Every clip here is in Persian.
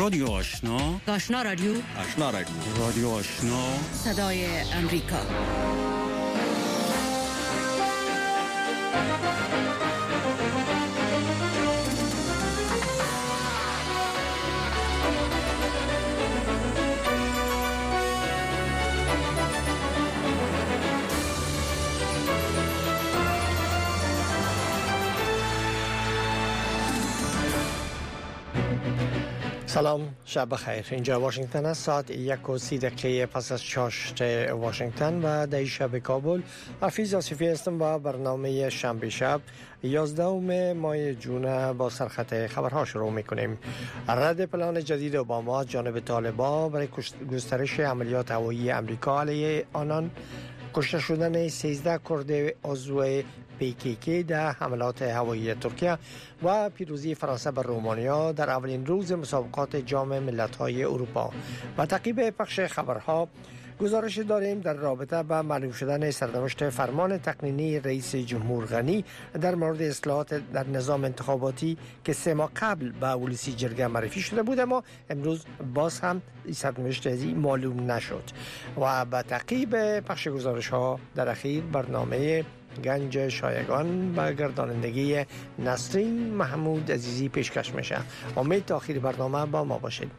رادیو آشنا، آشنا رادیو، آشنا رادیو، رادیو آشنا، صدای امریکا. سلام، شب بخیر. اینجا واشنگتن است. ساعت 1:30 پس از چاشت واشنگتن و در شب کابل. حفیظ آصفی هستم و برنامه شنبه شب 11 ماه جون با سرخط خبرها شروع میکنیم. رد پلان جدید اوباما جانب طالبان برای گسترش عملیات هوایی امریکا علیه آنان، کشته شدن 13 کرد عضو PKK در حملات هوایی ترکیه و پیروزی فرانسه بر رومانیا در اولین روز مسابقات جام ملت‌های اروپا. و تعقیب پخش خبرها گزارش داریم در رابطه با معلوم شدن سرنوشت فرمان تقنینی رئیس جمهور غنی در مورد اصلاحات در نظام انتخاباتی که 3 ماه قبل به اولسی جرگه معرفی شده بود، اما امروز باز هم سرنوشت ازی معلوم نشد. و با تعقیب پخش گزارش ها در اخیر برنامه گنج شایگان و گردانندگی نسرین محمود عزیزی پیشکش میشه. امید تا آخر برنامه با ما باشید.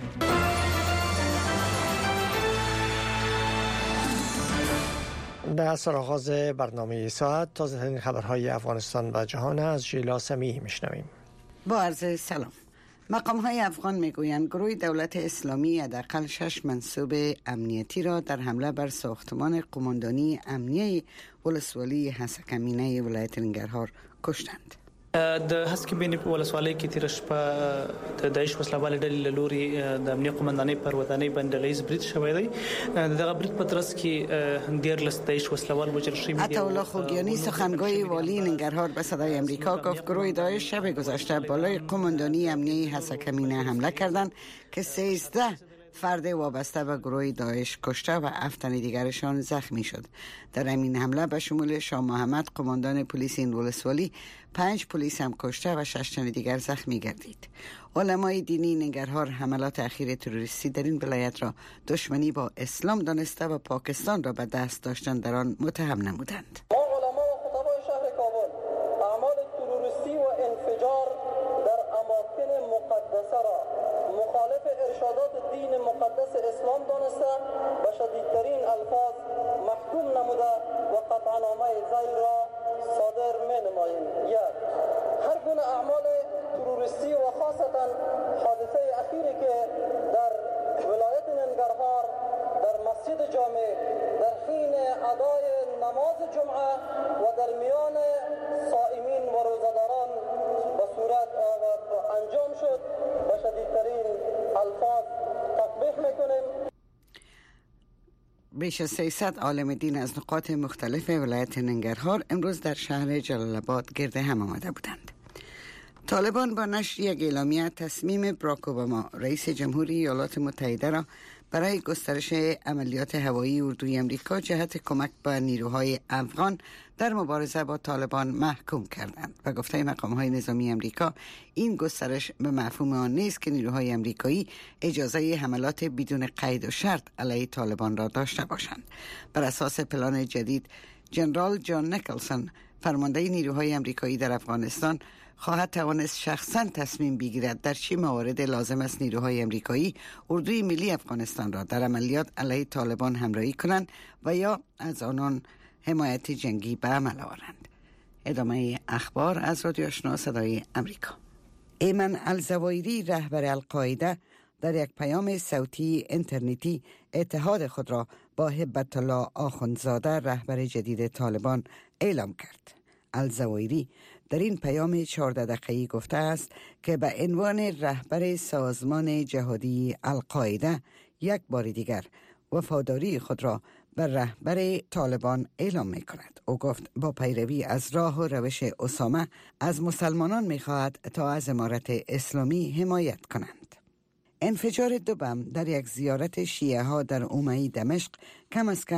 در سرآغاز برنامه ساعت تازه ترین خبرهای افغانستان و جهان از ژیلا سمیح میشنویم. با عرض سلام. مقام‌های افغان میگویند گروه دولت اسلامی حداقل 6 منصوب امنیتی را در حمله بر ساختمان قماندانی امنیه ولسوالی حسکمینه ولایت ننګرهار کشتند. د حسکمینه ولسوالۍ کې تیر شپه د داعش وسلوال ډلې لوري د امنیه قماندانۍ پر ودانۍ باندې لیز برید شوی دی. دغه برید په ترڅ کې ډیر لس داعش وسلوال وژل شوي دي. عطاالله خوگیانی سخنگوی والی ننګرهار به صدای امریکا گفت گروه داعش شب گذشته بالای قماندانی امنیه حسکمینه حمله کردند که 13 فرد وابسته به گروه داعش کشته و 7 تن دیگرشان زخمی شد. در این حمله به شمول شاه محمد قماندان پلیس این ولسوالی 5 پلیس هم کشته و 6 تن دیگر زخمی گردید. علمای دینی ننګرهار حملات اخیر تروریستی در این ولایت را دشمنی با اسلام دانسته و پاکستان را به دست داشتن در آن متهم نمودند. بیش از 300 عالم دین از نقاط مختلف ولایت ننګرهار امروز در شهر جلال آباد گرد هم آمده بودند. طالبان با نشر یک اعلامیه تصمیم باراک اوباما رئیس جمهوری ایالات متحده را برای گسترش عملیات هوایی اردوی امریکا جهت کمک به نیروهای افغان در مبارزه با طالبان محکوم کردند و گفته مقام‌های نظامی امریکا این گسترش به مفهوم آن نیست که نیروهای امریکایی اجازه حملات بدون قید و شرط علیه طالبان را داشته باشند. بر اساس پلان جدید، جنرال جان نیکلسون فرمانده نیروهای امریکایی در افغانستان خواهد توانست شخصا تصمیم بگیرد در چه موارد لازم است نیروهای امریکایی اردوی ملی افغانستان را در عملیات علیه طالبان همراهی کنند و یا از آنان حمایت جنگی به عمل آورند. ادامه اخبار از رادیو آشنا صدای امریکا. ایمن الزوایری رهبر القاعده در یک پیام صوتی اینترنتی اتحاد خود را با هبت الله آخوندزاده رهبر جدید طالبان اعلام کرد. الزوایری در این پیام 14 دقیقه‌ای گفته است که به عنوان رهبر سازمان جهادی القاعده یک بار دیگر وفاداری خود را به رهبر طالبان اعلام می کند. او گفت با پیروی از راه و روش اسامه از مسلمانان می خواهد تا از امارت اسلامی حمایت کنند. انفجار 2 بم در یک زیارت شیعه ها در اومه دمشق کم از کم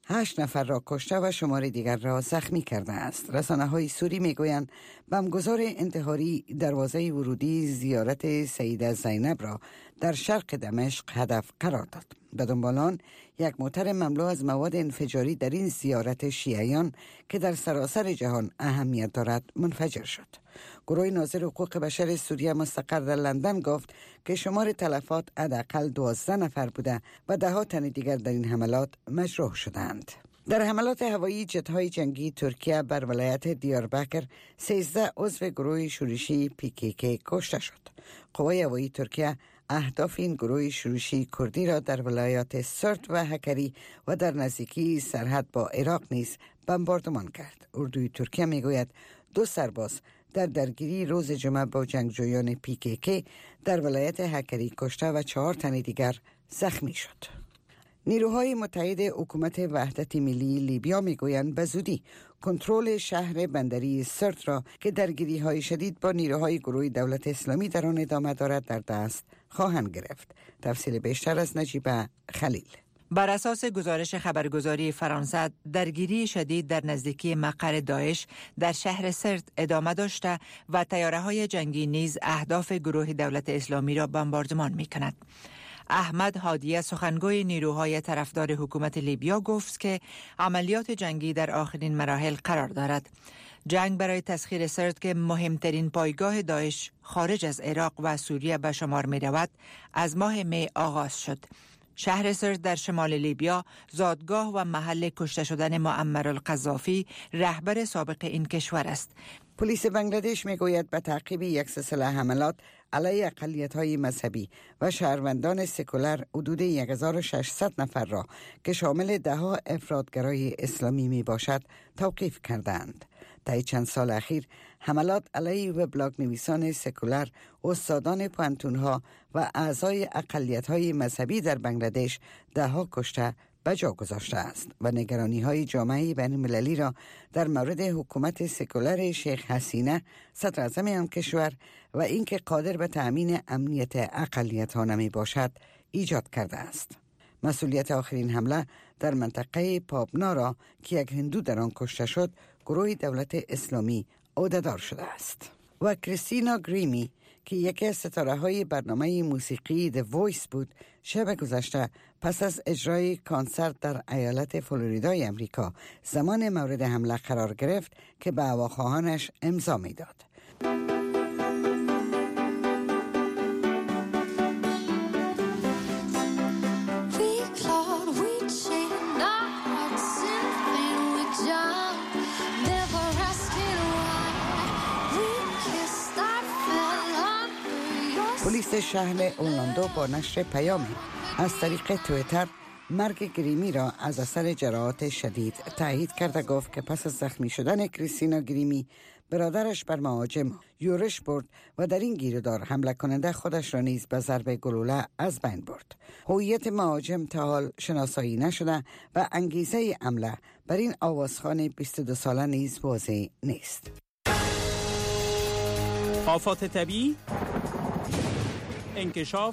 8 نفر را کشته و شمار دیگر را زخمی کرده است. رسانه‌های سوری میگویند بمبگذار انتحاری دروازه ورودی زیارت سیده زینب را در شرق دمشق هدف قرار داد. به دنبال آن یک موتر مملو از مواد انفجاری در این زیارت شیعیان که در سراسر جهان اهمیت دارد منفجر شد. گروه ناظر حقوق بشر سوریه مستقر در لندن گفت که شمار تلفات حداقل 12 نفر بوده و 10 تن دیگر در این حملات مجروح شدند. در حملات هوایی جت‌های جنگی ترکیه بر ولایت دیاربکر 13 عضو گروه شورشی PKK کشته شد. قوای هوایی ترکیه اهداف این گروه شورشی کردی را در ولایات سرت و هکری و در نزدیکی سرحد با عراق نیز بمباردمان کرد. اردوی ترکیه میگوید 2 سرباز در درگیری روز جمعه با جنگجویان PKK در ولایت هکری کشته و 4 تن دیگر زخمی شد. نیروهای متحد حکومت وحدت ملی لیبیا میگویند به زودی کنترل شهر بندری سرت را که درگیری‌های شدید با نیروهای گروه دولت اسلامی در آن ادامه دارد در دست خواهند گرفت. تفصیل بیشتر از نجیبه خلیل. بر اساس گزارش خبرگزاری فرانسه، درگیری شدید در نزدیکی مقر داعش در شهر سرت ادامه داشته و طیاره‌های جنگی نیز اهداف گروه دولت اسلامی را بمباردمان می‌کند. احمد هادیه سخنگوی نیروهای طرفدار حکومت لیبیا گفت که عملیات جنگی در آخرین مراحل قرار دارد. جنگ برای تسخیر سرت که مهمترین پایگاه داعش خارج از عراق و سوریه به شمار می رود، از ماه می آغاز شد. شهر سرت در شمال لیبیا زادگاه و محل کشته شدن معمر القذافی، رهبر سابق این کشور است. پلیس بنگلادش میگوید به تعقیب یک سلسله حملات علیه اقلیت‌های مذهبی و شهروندان سکولر حدود 1600 نفر را که شامل 10 افراطگرای اسلامی می باشد توقیف کردند. طی چند سال اخیر حملات علیه وبلاگ نویسان سکولر، استادان پانتونها و اعضای اقلیت‌های مذهبی در بنگلادش 10 کشته به جا گذاشته است و نگرانی‌های جامعه بین‌المللی را در مورد حکومت سکولر شیخ حسینه صدر اعظم آن کشور و اینکه قادر به تأمین امنیت اقلیت‌ها نمی باشد ایجاد کرده است. مسئولیت آخرین حمله در منطقه پابنا را که یک هندو در آن کشته شد، گروه دولت اسلامی عهده‌دار شده است. و کریستینا گریمی که یکی از ستاره‌های برنامه موسیقی The Voice بود، شب گذشته پس از اجرای کنسرت در ایالت فلوریدای امریکا زمان مورد حمله قرار گرفت که به هواخواهانش امضا می‌داد. پلیس شهر اورلاندو با نشر پیامی از طریق توییتر مرگ گریمی را از اثر جراحات شدید تایید کرده. گفت که پس از زخمی شدن کریستینا گریمی برادرش بر مهاجم یورش برد و در این گیرودار حمله کننده خودش را نیز به ضرب گلوله از بین برد. هویت مهاجم تا حال شناسایی نشده و انگیزه حمله بر این آوازخوان 22 ساله نیز واضح نیست. آفات طبیعی، انکشاف،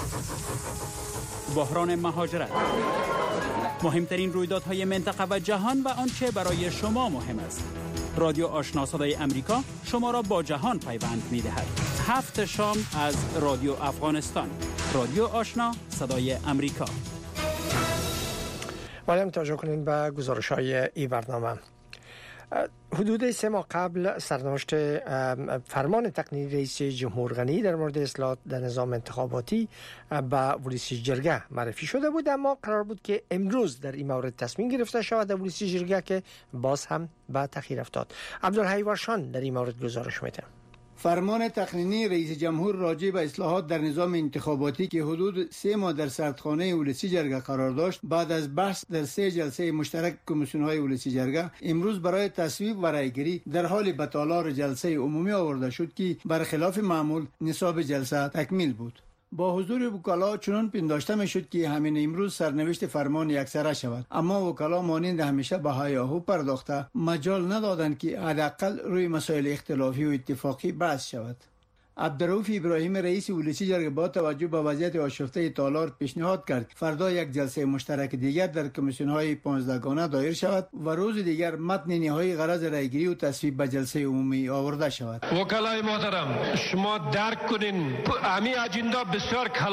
بحران مهاجرت، مهمترین رویدادهای منطقه و جهان و آنچه برای شما مهم است. رادیو آشنا صدای امریکا شما را با جهان پیوند می‌دهد. 7 شام از رادیو افغانستان. رادیو آشنا صدای امریکا. مالم توجه کنید به گزارش‌های این برنامه. حدود 3 ماه قبل سرنوشت فرمان تقنینی رئیس جمهور غنی در مورد اصلاحات در نظام انتخاباتی به ولسی جرگه معرفی شده بود، اما قرار بود که امروز در این مورد تصمیم گرفته شود در ولسی جرگه که باز هم به تأخیر افتاد. عبدالحی ورشان در این مورد گزارش میده. فرمان تقنینی رئیس جمهور راجع به اصلاحات در نظام انتخاباتی که حدود 3 ماه در سردخانه ولسی جرگه قرار داشت، بعد از بحث در 3 جلسه مشترک کمیسیون‌های ولسی جرگه امروز برای تصویب و رأیگیری در حال به تالار جلسه عمومی آورده شد که برخلاف معمول نصاب جلسه تکمیل بود. با حضور وکلا چنان پنداشته میشد که همین امروز سرنوشت فرمان یکسره شود، اما وکلا مانند همیشه به هیاهو پرداخته مجال ندادند که حداقل روی مسائل اختلافی و اتفاقی بحث شود. عبدالرؤوف ابراهیم رئیس ولسی جرگه با توجه به وضعیت آشفته تالار پیشنهاد کرد فردا یک جلسه مشترک دیگر در کمیسیون‌های 15 گانه دایر شود و روز دیگر متن نهایی غرض رایگیری و تصویب به جلسه عمومی آورده شود. وکلای محترم، شما درک کنین همین اجندا بسیار